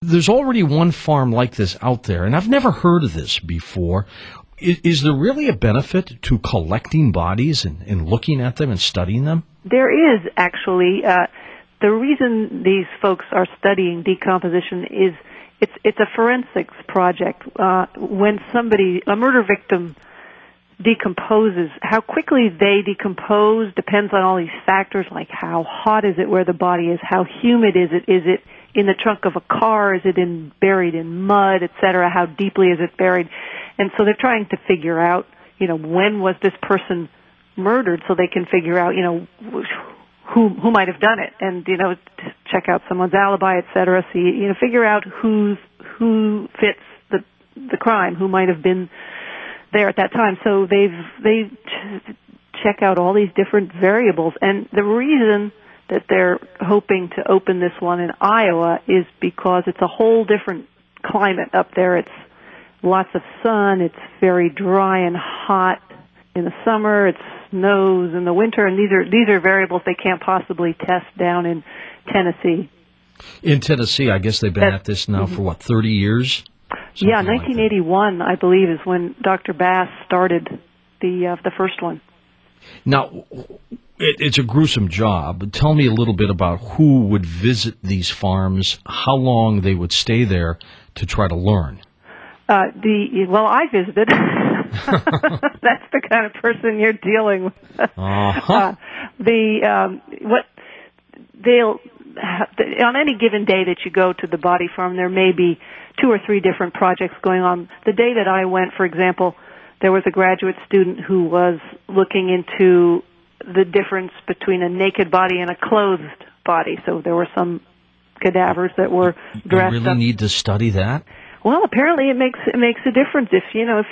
There's already one farm like this out there, and I've never heard of this before. Is there really a benefit to collecting bodies and looking at them and studying them? There is, actually. The reason these folks are studying decomposition is it's a forensics project. When a murder victim decomposes, how quickly they decompose depends on all these factors, like how hot is it where the body is, how humid is it in the trunk of a car, is it buried in mud, etc., how deeply is it buried. And so they're trying to figure out, when was this person murdered, so they can figure out, who might have done it, and check out someone's alibi, etc. See, figure out who fits the crime, who might have been there at that time. So they check out all these different variables, and the reason that they're hoping to open this one in Iowa is because it's a whole different climate up there. It's lots of sun, it's very dry and hot in the summer, it snows in the winter, and these are variables they can't possibly test down in Tennessee. In Tennessee, I guess they've been at this now for 30 years? Yeah, 1981, I believe, is when Dr. Bass started the first one. Now, it's a gruesome job. Tell me a little bit about who would visit these farms, how long they would stay there to try to learn. I visited. That's the kind of person you're dealing with. Uh-huh. On any given day that you go to the body farm, there may be 2 or 3 different projects going on. The day that I went, for example, there was a graduate student who was looking into the difference between a naked body and a clothed body. So there were some cadavers that were dressed up. You really need to study that? Well, apparently it makes a difference if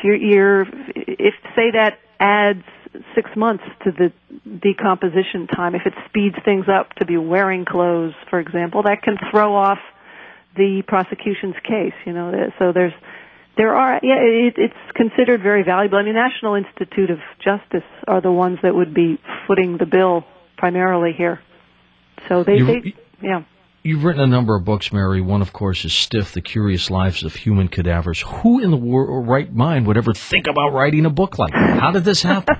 if say that adds 6 months to the decomposition time. If it speeds things up to be wearing clothes, for example, that can throw off the prosecution's case. So it's considered very valuable. I mean, National Institute of Justice are the ones that would be footing the bill primarily here. So yeah. You've written a number of books, Mary. One, of course, is Stiff, The Curious Lives of Human Cadavers. Who in the right mind would ever think about writing a book like that? How did this happen?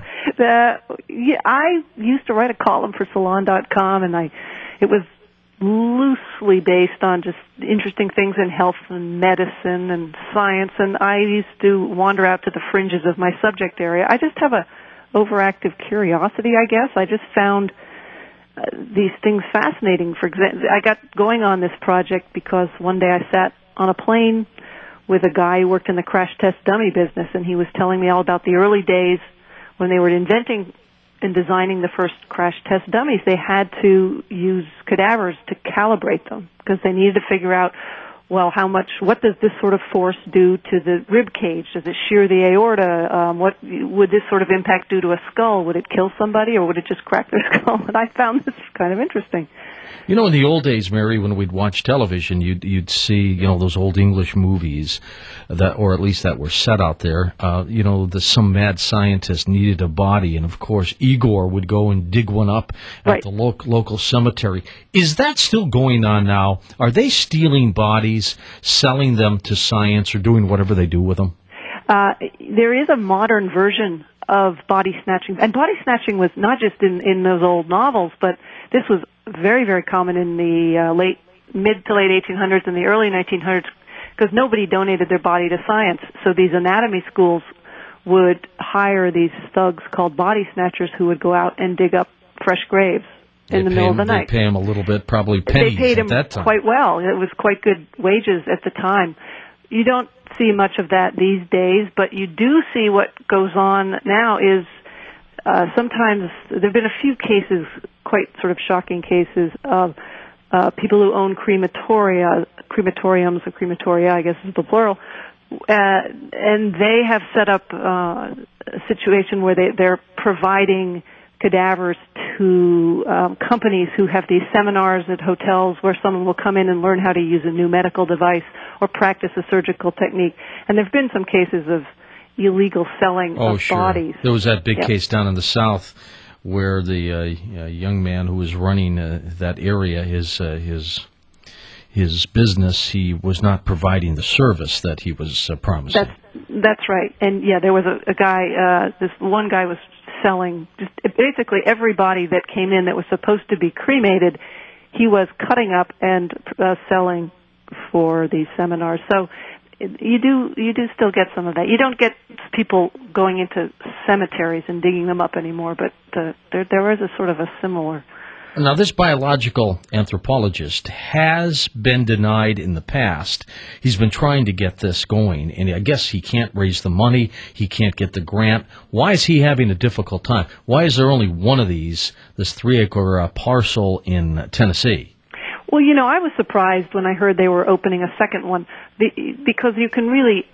I used to write a column for Salon.com, and it was loosely based on just interesting things in health and medicine and science, and I used to wander out to the fringes of my subject area. I just have a overactive curiosity, I guess. I just found these things fascinating. For example, I got going on this project because one day I sat on a plane with a guy who worked in the crash test dummy business, and he was telling me all about the early days when they were inventing and designing the first crash test dummies. They had to use cadavers to calibrate them because they needed to figure out, well, what does this sort of force do to the rib cage? Does it shear the aorta? What would this sort of impact do to a skull? Would it kill somebody, or would it just crack their skull? And I found this kind of interesting. In the old days, Mary, when we'd watch television, you'd see, those old English movies or at least that were set out there. Some mad scientist needed a body, and of course, Igor would go and dig one up at the local cemetery. Is that still going on now? Are they stealing bodies, selling them to science, or doing whatever they do with them? There is a modern version of body snatching, and body snatching was not just in those old novels, but this was very, very common in the mid to late 1800s and the early 1900s, because nobody donated their body to science. So these anatomy schools would hire these thugs called body snatchers who would go out and dig up fresh graves in the middle of the night. They pay them a little bit, probably pennies. They paid at that time. Quite well. It was quite good wages at the time. You don't see much of that these days, but you do see what goes on now is sometimes there have been a few cases, quite sort of shocking cases, of people who own crematoriums, or crematoria, I guess is the plural, and they have set up a situation where they're providing cadavers to companies who have these seminars at hotels where someone will come in and learn how to use a new medical device or practice a surgical technique. And there have been some cases of illegal selling of bodies. There was that big case down in the South where the young man who was running that area, his his business, he was not providing the service that he was promising. That's right. And yeah, there was a guy. This one guy was selling just basically every body that came in that was supposed to be cremated. He was cutting up and selling for these seminars. So you do still get some of that. You don't get people going into cemeteries and digging them up anymore, but there is a sort of a similar. Now, this biological anthropologist has been denied in the past. He's been trying to get this going, and I guess he can't raise the money. He can't get the grant. Why is he having a difficult time? Why is there only one of these, this 3-acre parcel in Tennessee? Well, I was surprised when I heard they were opening a second one, because you can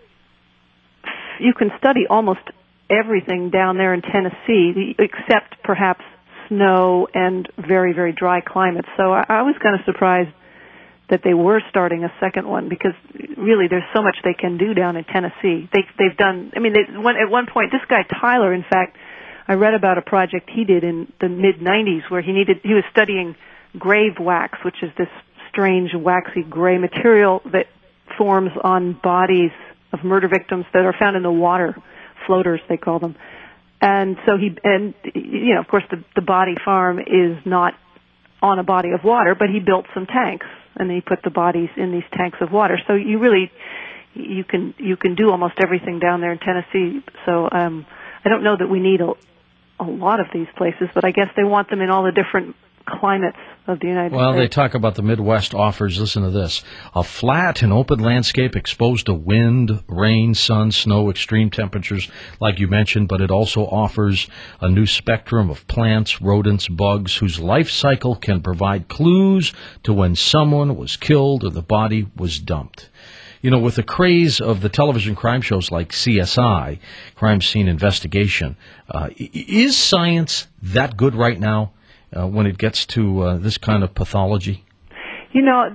study almost everything down there in Tennessee, except perhaps snow and very, very dry climates. So I was kind of surprised that they were starting a second one, because really there's so much they can do down in Tennessee. They've done, at one point, this guy Tyler, in fact, I read about a project he did in the mid-90s where he was studying grave wax, which is this strange waxy gray material that forms on bodies of murder victims that are found in the water, floaters they call them. And so of course the body farm is not on a body of water, but he built some tanks and he put the bodies in these tanks of water. So you can do almost everything down there in Tennessee. So I don't know that we need a lot of these places, but I guess they want them in all the different climates of the United States. Well, they talk about the Midwest offers, listen to this, a flat and open landscape exposed to wind, rain, sun, snow, extreme temperatures, like you mentioned, but it also offers a new spectrum of plants, rodents, bugs, whose life cycle can provide clues to when someone was killed or the body was dumped. With the craze of the television crime shows like CSI, Crime Scene Investigation, is science that good right now? When it gets to this kind of pathology? I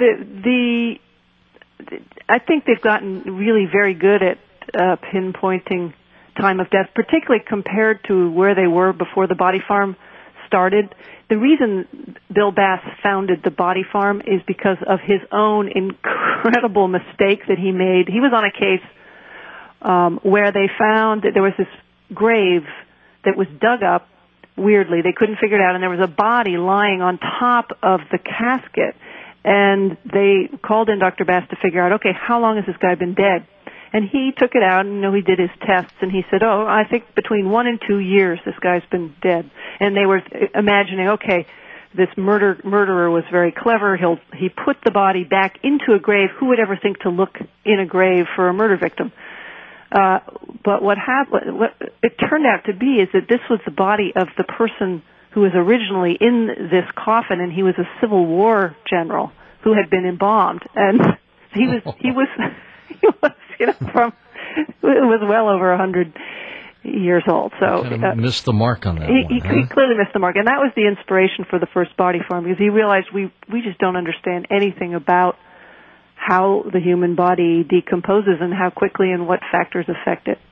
think they've gotten really very good at pinpointing time of death, particularly compared to where they were before the body farm started. The reason Bill Bass founded the body farm is because of his own incredible mistake that he made. He was on a case where they found that there was this grave that was dug up. Weirdly, they couldn't figure it out, and there was a body lying on top of the casket. And they called in Dr. Bass to figure out, okay, how long has this guy been dead? And he took it out, and he did his tests, and he said, I think between 1 and 2 years this guy's been dead. And they were imagining, okay, this murderer was very clever. He put the body back into a grave. Who would ever think to look in a grave for a murder victim? But what it turned out to be is that this was the body of the person who was originally in this coffin, and he was a Civil War general who had been embalmed, and he was it was well over 100 years old. So missed the mark on that. He clearly missed the mark, and that was the inspiration for the first body farm, because he realized we just don't understand anything about how the human body decomposes and how quickly and what factors affect it.